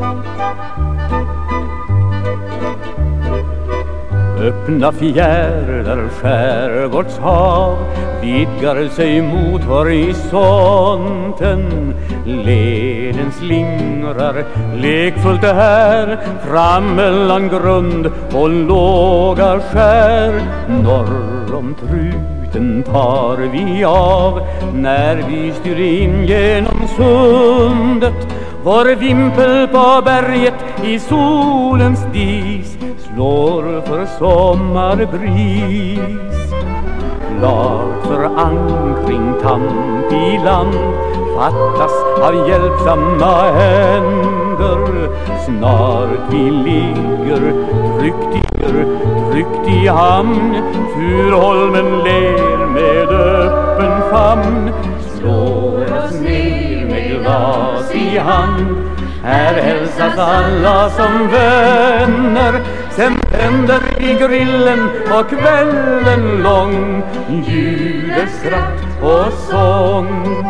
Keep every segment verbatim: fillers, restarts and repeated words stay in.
Öppna fjärdar skärgårdshav vidgar sig mot horisonten. Leden slingrar lekfullt här fram mellan grund och låga skär. Norr om truten tar vi av när vi styr in genom sundet. Vår vimpel på berget i solens dis slår för sommarbris. Klart för ankring tamp i land fattas av hjälpsamma händer. Snart vi ligger tryckt i, tryckt i hamn. Furholmen ler med öppen famn. Slår oss ner med glas i hand. Här hälsas alla som vänner. Sen tänder vi grillen och kvällen lång. Ljudet, skratt och sång.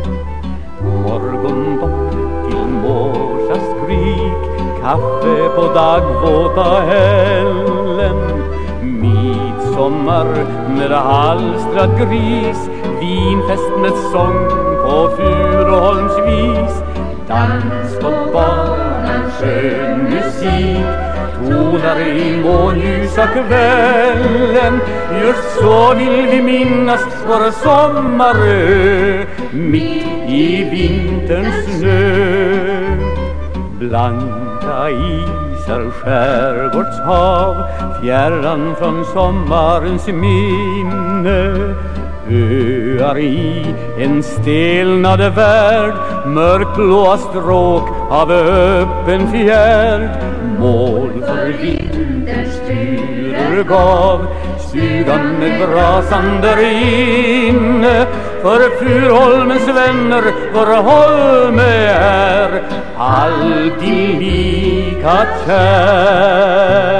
Morgondopp till morsas skrik. Kaffe på dagvåta hällen. Midsommar med halstrad gris. Vinfest med sång på Furholms vis. Dans på banan, skön musik tonar i månljusa kvällen. Just så vill vi minnas vår sommarö mitt i vinterns snö. Blanka isar, skärgårdshav, fjärran från sommarens minne. Öar i en stelnad värld, mörkblåa stråk av öppen fjärd. Mål för vinterns turer gav stugan med brasan där inne. För Furholmens vänner vår holme är alltid lika kär.